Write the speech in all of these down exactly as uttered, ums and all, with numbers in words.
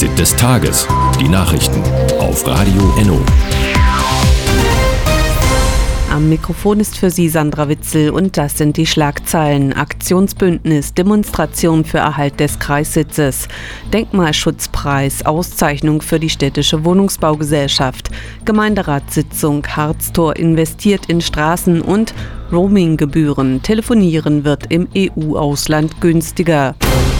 Fazit des Tages. Die Nachrichten auf Radio Enno. Am Mikrofon ist für Sie Sandra Witzel und das sind die Schlagzeilen. Aktionsbündnis, Demonstration für Erhalt des Kreissitzes, Denkmalschutzpreis, Auszeichnung für die städtische Wohnungsbaugesellschaft, Gemeinderatssitzung, Harztor investiert in Straßen und Roaminggebühren. Telefonieren wird im E U-Ausland günstiger.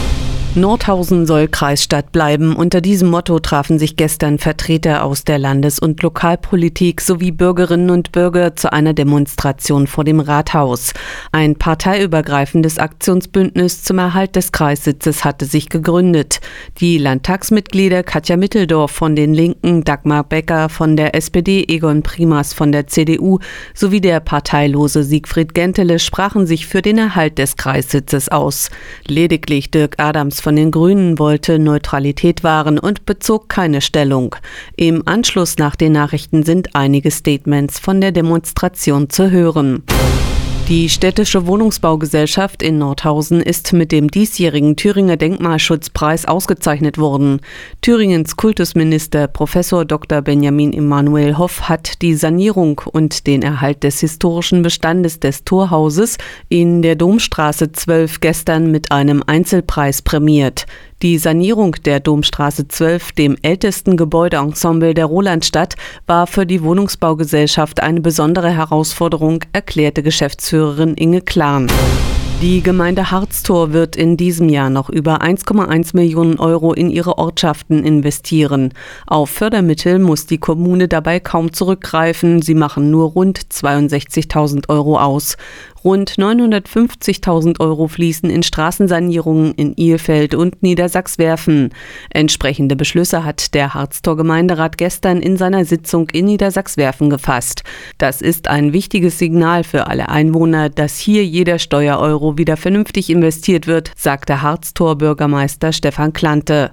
Nordhausen soll Kreisstadt bleiben. Unter diesem Motto trafen sich gestern Vertreter aus der Landes- und Lokalpolitik sowie Bürgerinnen und Bürger zu einer Demonstration vor dem Rathaus. Ein parteiübergreifendes Aktionsbündnis zum Erhalt des Kreissitzes hatte sich gegründet. Die Landtagsmitglieder Katja Mitteldorf von den Linken, Dagmar Becker von der S P D, Egon Primas von der C D U sowie der parteilose Siegfried Gentele sprachen sich für den Erhalt des Kreissitzes aus. Lediglich Dirk Adams von den Grünen wollte Neutralität wahren und bezog keine Stellung. Im Anschluss nach den Nachrichten sind einige Statements von der Demonstration zu hören. Die städtische Wohnungsbaugesellschaft in Nordhausen ist mit dem diesjährigen Thüringer Denkmalschutzpreis ausgezeichnet worden. Thüringens Kultusminister Professor Doktor Benjamin Emanuel Hoff hat die Sanierung und den Erhalt des historischen Bestandes des Torhauses in der Domstraße zwölf gestern mit einem Einzelpreis prämiert. Die Sanierung der Domstraße zwölf, dem ältesten Gebäudeensemble der Rolandstadt, war für die Wohnungsbaugesellschaft eine besondere Herausforderung, erklärte Geschäftsführerin Inge Klan. Die Gemeinde Harztor wird in diesem Jahr noch über eins Komma eins Millionen Euro in ihre Ortschaften investieren. Auf Fördermittel muss die Kommune dabei kaum zurückgreifen. Sie machen nur rund zweiundsechzigtausend Euro aus. Rund neunhundertfünfzigtausend Euro fließen in Straßensanierungen in Ilfeld und Niedersachswerfen. Entsprechende Beschlüsse hat der Harztor-Gemeinderat gestern in seiner Sitzung in Niedersachswerfen gefasst. Das ist ein wichtiges Signal für alle Einwohner, dass hier jeder Steuereuro wieder vernünftig investiert wird, sagte Harztor-Bürgermeister Stefan Klante.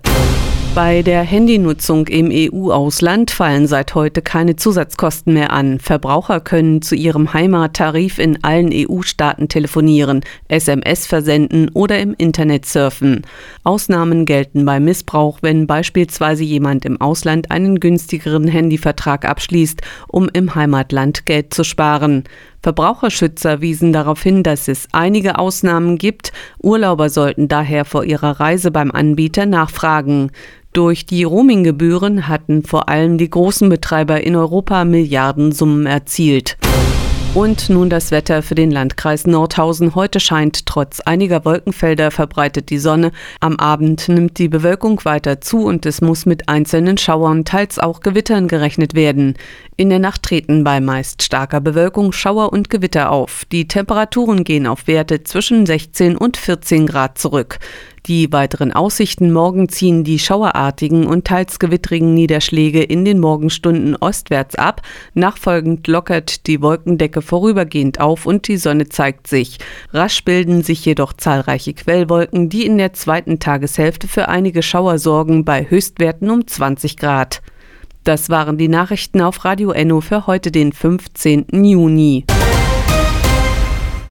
Bei der Handynutzung im E U-Ausland fallen seit heute keine Zusatzkosten mehr an. Verbraucher können zu ihrem Heimattarif in allen E U-Staaten telefonieren, S M S versenden oder im Internet surfen. Ausnahmen gelten bei Missbrauch, wenn beispielsweise jemand im Ausland einen günstigeren Handyvertrag abschließt, um im Heimatland Geld zu sparen. Verbraucherschützer wiesen darauf hin, dass es einige Ausnahmen gibt. Urlauber sollten daher vor ihrer Reise beim Anbieter nachfragen. Durch die Roaminggebühren hatten vor allem die großen Betreiber in Europa Milliardensummen erzielt. Und nun das Wetter für den Landkreis Nordhausen. Heute scheint trotz einiger Wolkenfelder verbreitet die Sonne. Am Abend nimmt die Bewölkung weiter zu und es muss mit einzelnen Schauern, teils auch Gewittern gerechnet werden. In der Nacht treten bei meist starker Bewölkung Schauer und Gewitter auf. Die Temperaturen gehen auf Werte zwischen sechzehn und vierzehn Grad zurück. Die weiteren Aussichten: morgen ziehen die schauerartigen und teils gewittrigen Niederschläge in den Morgenstunden ostwärts ab. Nachfolgend lockert die Wolkendecke vorübergehend auf und die Sonne zeigt sich. Rasch bilden sich jedoch zahlreiche Quellwolken, die in der zweiten Tageshälfte für einige Schauer sorgen, bei Höchstwerten um zwanzig Grad. Das waren die Nachrichten auf Radio Enno für heute, den fünfzehnten Juni.